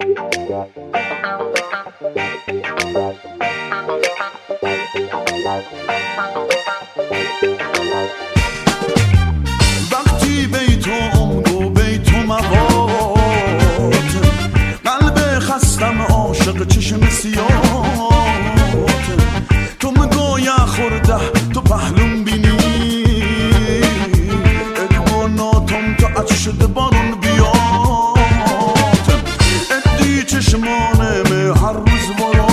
وقتی بیتم گو بیتم موات قلب خستم عاشق چشم سیاهات تو مگویا خورده تو پهلوم بینی ادواناتم تا اچ شده بارون بیاتم ادی چشمانم هر روز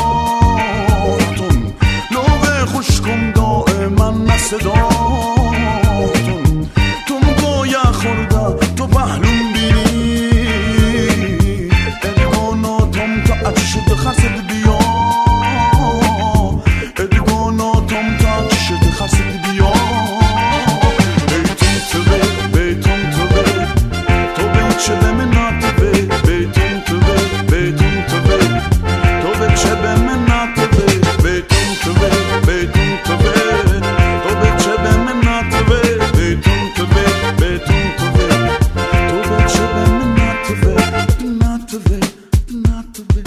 وراتم لوه خوشکم دائما نصداتم تو مگویا خورده تو پهلوم بینی ادواناتم تا اچ شده خرسد بیا ادواناتم تا اچ شده خرسد بیا بیتم تو بیتم تو تو بیچه به من ناتبه بیتم تو بیتم تو تو بیچه به من ناتبه بیتم تو بیتم تو تو بیچه به من ناتبه بیتم تو بیتم تو تو بیچه به من ناتبه ناتبه ناتبه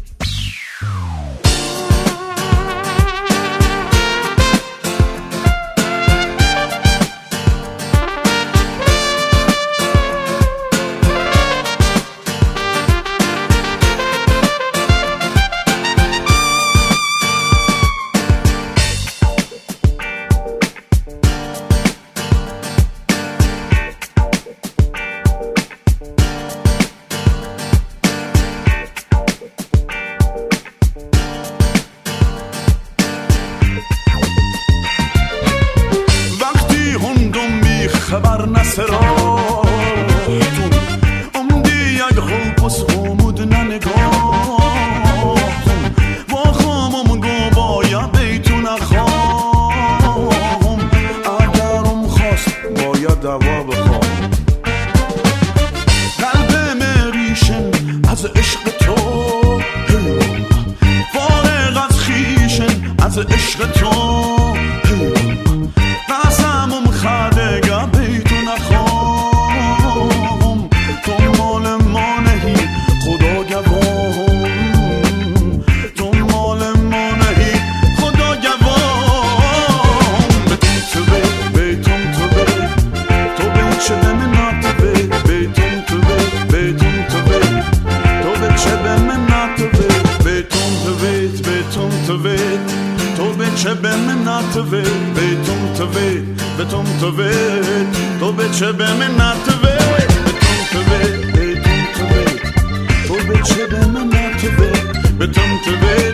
خبر نسراتون امدی یک خوبس غمود ننگاهتون با خامم گو بایا بیتون اخوام اگرم خواست باید دوا بخوام قلب مریشن از عشق تو فارغ از خیشن از عشق تو قسمم خدگه بیتون اخوام تو مال ما نهی خدا گوام تو مال ما نهی خدا گوام بیتون تو بیتون تو تو بیچه به من ناتبه بیتون تو بیتون تو تو بیچه به من ناتبه بیتون تو بیتون تو تو بیچه به من ناتبه بیتون تو بیتون تو تو بیچه به من ناتبه بیتون تو بیتون تو بیچه به من ناتبه بیتون تو